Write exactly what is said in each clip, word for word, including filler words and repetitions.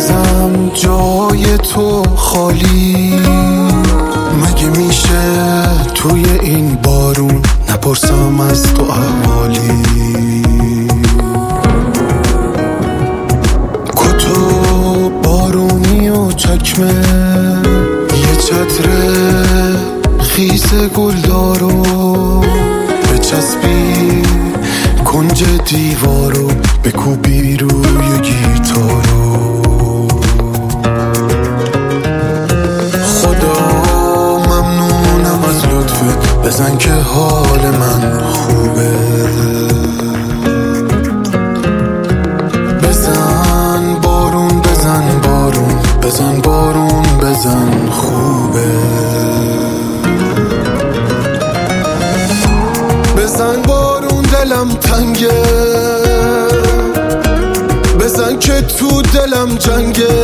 عزیزم جای تو خالی، مگه میشه توی این بارون نپرسم از تو احوالی؟ کتو بارونی و چکمه، یه چتر خیس گلدارو بچسبی کنج دیوارو، بکوبی روی گیتارو. خدا ممنونم از لطفت، بزن که حال من خوبه. بزن بارون بزن بارون بزن بارون بزن خوبه. بزن بارون دلم تنگه، بزن که تو دلم جنگه،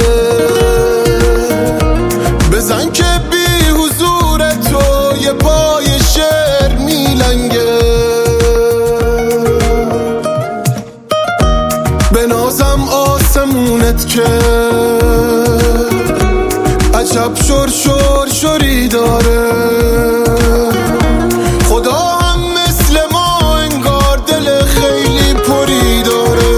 بزن که بی حضور تو یه پای شعر میلنگه. بنازم آسمونت که عجب شور شور شوری داره. خدا هم مثل ما انگار دل خیلی پری داره.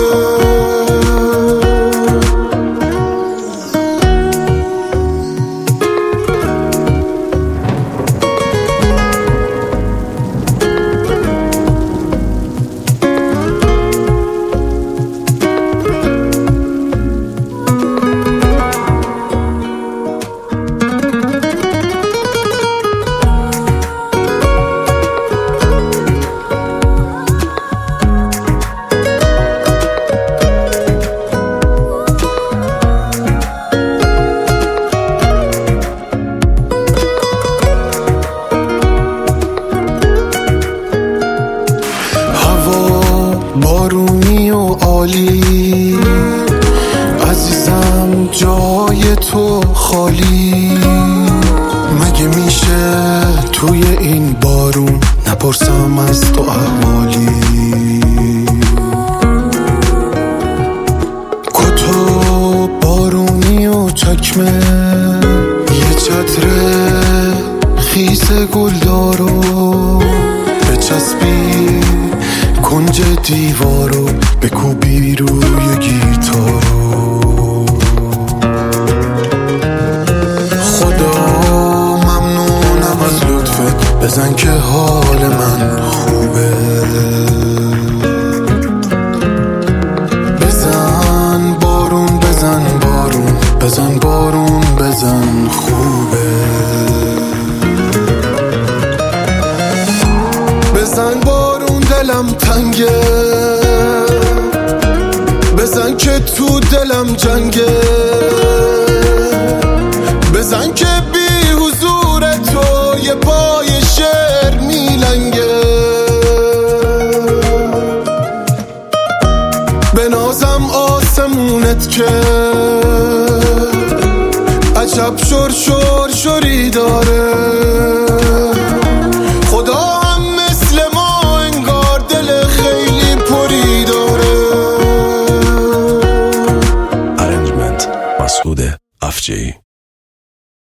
بارونی و عالی، عزیزم جای تو خالی، مگه میشه توی این بارون نپرسم از تو احوالی؟ کتو بارونی و چکمه، یه چتر خیس گلدارو بچسبی کنج دیوارو، بکوبی روی گیتارو. خدا ممنونم از لطفت، بزن که حال من خوبه. بزن بارون بزن بارون بزن بارون بزن خوبه. بزن بارون دلم تنگه، بزن که تو دلم جنگه، بزن که بی حضور تو یه پای شعر میلنگه. بنازم آسمونت که عجب شور شور شوری داره.